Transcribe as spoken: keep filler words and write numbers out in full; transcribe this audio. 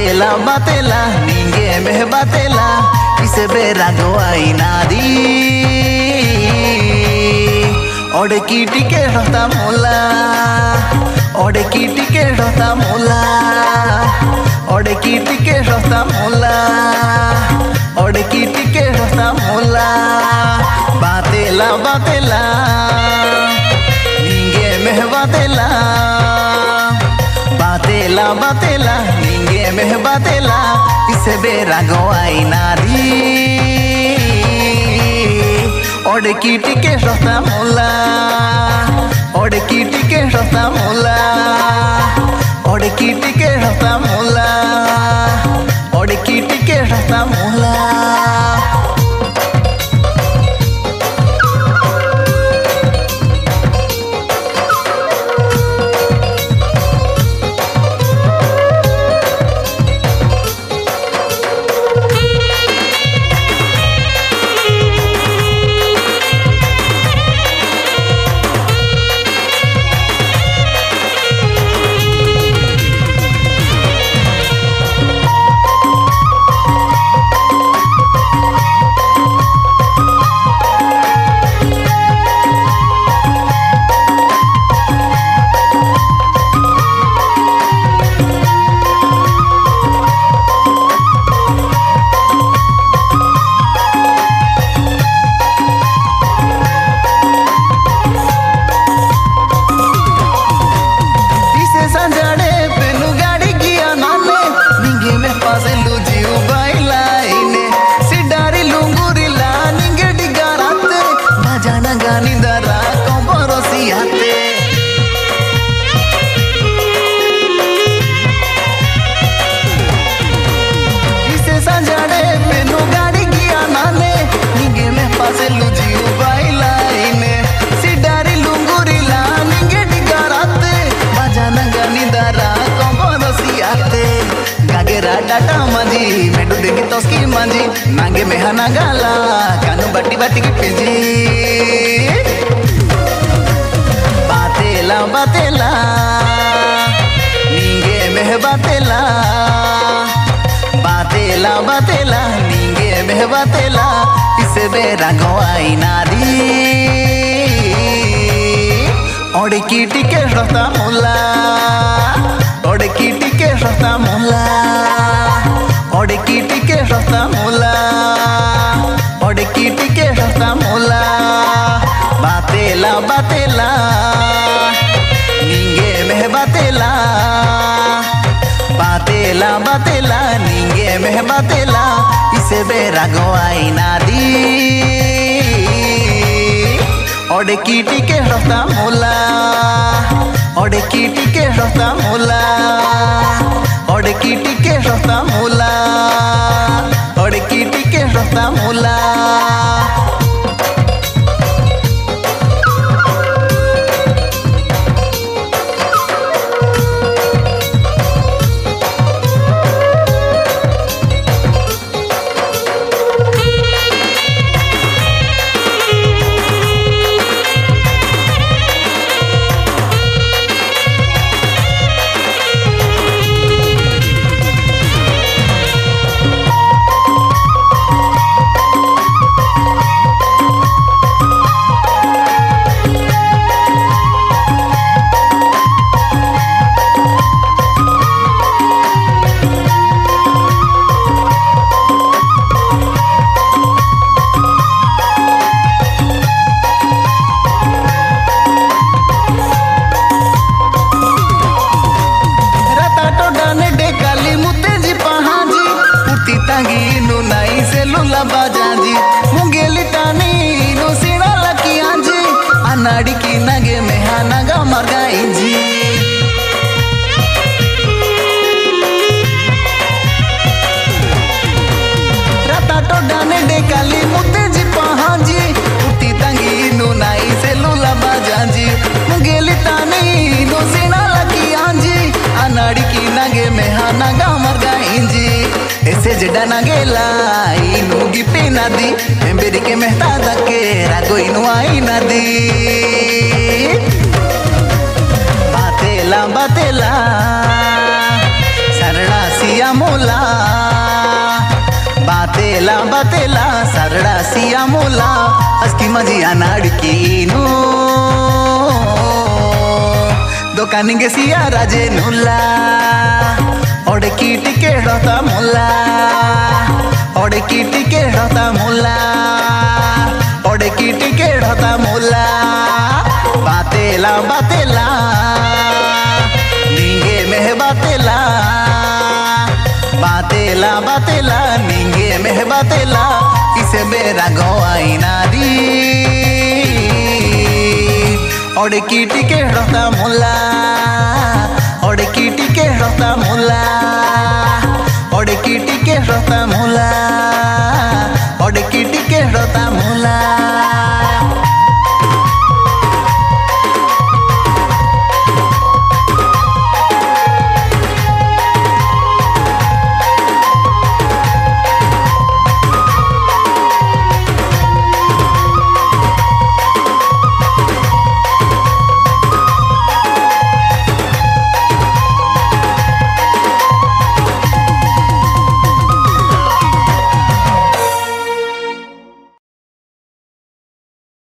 बातेला बातेला निंगे में बातेला इसे बेरागो आई नादी ओडे की टिके रहता मोला ओडे की टिके रहता मोला ओडे की टिके रहता मोला ओडे की टिके रहता मोला बातेला बातेला निंगे में बातेला बातेला बातेला निंगे में बातेला इसे बेरागो आई नादी ओडे की टिके रहता मोला ओडे की टिके रहता मोला ओडे की टिके रहता मोला ओडे की टिके रहता मोला डाटा मांझी मेडू देगी तोस्की मांझी नांगे में हना गाला कानू बट्टी बट्टी की पिंजी बातेला बातेला निंगे में बातेला बातेला बातेला निंगे में बातेला इसे बेरागो आई नादी ओडे की टिके रहता मोला ओडे की टिके रहता मोला ओडे की टिके रहता मोला ओडे की टिके रहता मोला बातेला बातेला निंगे में बातेला बातेला बातेला निंगे में बातेला इसे बेरागो आई नादी ओडे की टिके रहता मोला ओडे की टिके रहता मोला ओडे की टिके रहता मोला ओडे की टिके रहता मोला बाजाजी मुंगेली टानी नो सीना लकियां जी अनाड़ी की नगे में हानागा मरगाई जी रता तो डाने डे काली मुते जी पहाजी उठी तंगी नो नाई से लूला बाजाजी मुंगेली टानी नो सीना लकियां जी अनाड़ी की नगे में हानागा मरगाई जी ऐसे जड़ा नगेला इनुगी पे नदी मेरी के मेहता दके रागो इनुआई नदी बातेला बातेला सरड़ा सिया सिया मोला बातेला बातेला सरड़ा सिया मोला अस्की मजिया नाड़कीनु दोकानी गे सिया राजे नुला ओडे की टिके हता मोला ओडे की टिके हता मोला ओडे की टिके हता मोला बातेला बातेला निंगे मेह बातेला बातेला बातेला निंगे मेह बातेला इसे मेरा गवाई नारी ओडे की टिके हता मोला ओडे की टिके हता